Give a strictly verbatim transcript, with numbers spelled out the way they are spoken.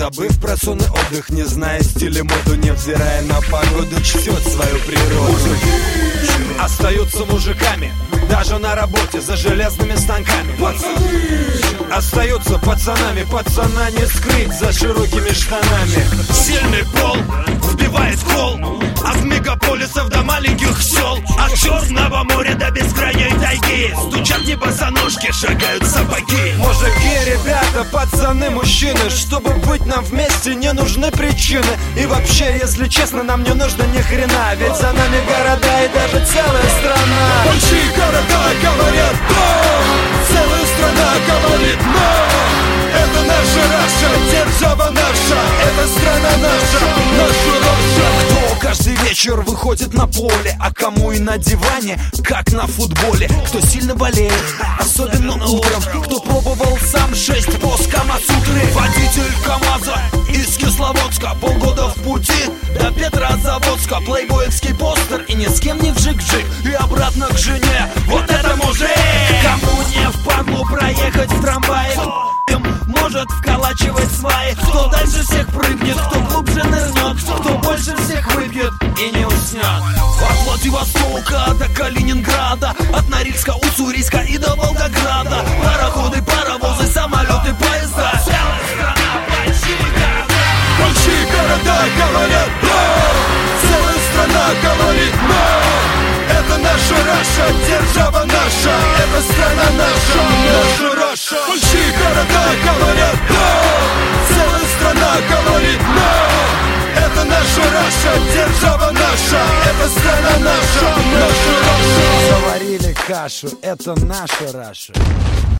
забыв про сон и отдых, не зная стиля моду, невзирая на погоду, чтет свою природу. Остаются мужиками даже на работе за железными станками. Пацаны остаются пацанами, пацана не скрыть за широкими штанами. Сильный пол вбивает кол от мегаполисов до маленьких сел, от Черного моря до бескрайней тайги. Стучат не босоножки, шагают сапоги. Мужики, ребята, пацаны, мужчины, чтобы быть нам вместе, не нужны причины. И вообще, если честно, нам не нужно ни хрена, ведь за нами города и даже целая страна. Большие города говорят да, целая страна говорит но. Это наша Раша, держава наша, это страна наша, наша Раша. Кто каждый вечер выходит на поле, а кому и на диване, как на футболе. Кто сильно болеет, особенно утром, кто пробовал сам шесть пост Камасутры. Водитель КамАЗа из Кисловодска, полгода в пути до Петрозаводска. Плейбоевский постер и ни с кем не вжик-вжик, и обратно к жене. Вот это мужик! Кому не впадлу проехать в трамвае, может вколачивать сваи. Кто дальше всех прыгнет, кто глубже нырнет, кто больше всех выпьет и не уснет. От Владивостока до Калининграда, от Норильска, Уссурийска и до Волгограда. Пароходы, паровозы, самолеты, поезда. Целая страна, большие города. Большие города говорят да, целая страна говорит но. Это наша Раша, держава наша, это страна наша, наша Раша. Большие города говорят да, целая страна говорит но. Это наша Раша, держава наша, это страна наша, наша Раша. Заварили кашу, это наша Раша.